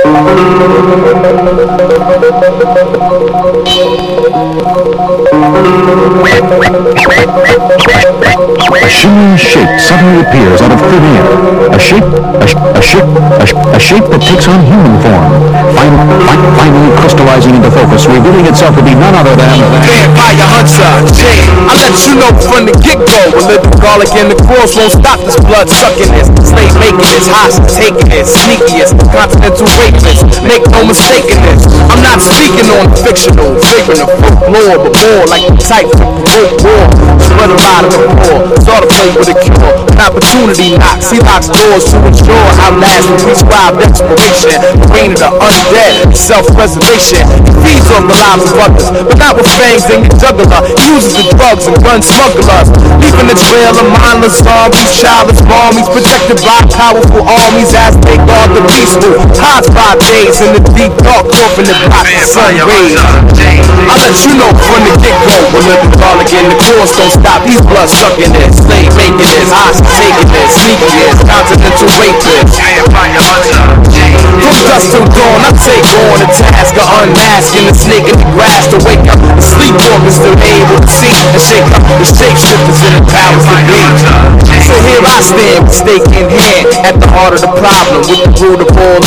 A shimmering shape suddenly appears out of thin air. A shape that takes on human form. Finally crystallizing into focus, revealing itself to be none other than Vampire Hunter J. I let you know from the get-go. A little garlic in the cross won't stop this blood sucking this. Slave making this, hostage taking this, sneakiest, continental rapist. Make no mistake in this. I'm not speaking on the fictional, figuring of folklore, but more like the type of provoke war. Spread a lot of rapport, start to play with a cure. An opportunity knocks, he locks doors to ensure outlast the prescribed expiration. The reign of the undead, self-preservation. He feeds on the lives of others, but not with fangs in your jugular. He uses the drugs and gun smugglers, leaving the trail of mindless zombies, childless armies, protected by powerful armies as they guard the peaceful. Hides 5 days in the deep dark coffin that blocks the sun rays. I let you know from the get-go. A little garlic in the course don't stop these blood sucking it. Slave making it, hostage taking it, sneaky it, continental rapist. From dusk till dawn, I take on the task of unmasking the snake in the grass to wake up. The sleepwalkers still able to see and shake up the shapeshifters in the powers that be. So here I stand, stake in hand, at the heart of the problem, with the root of all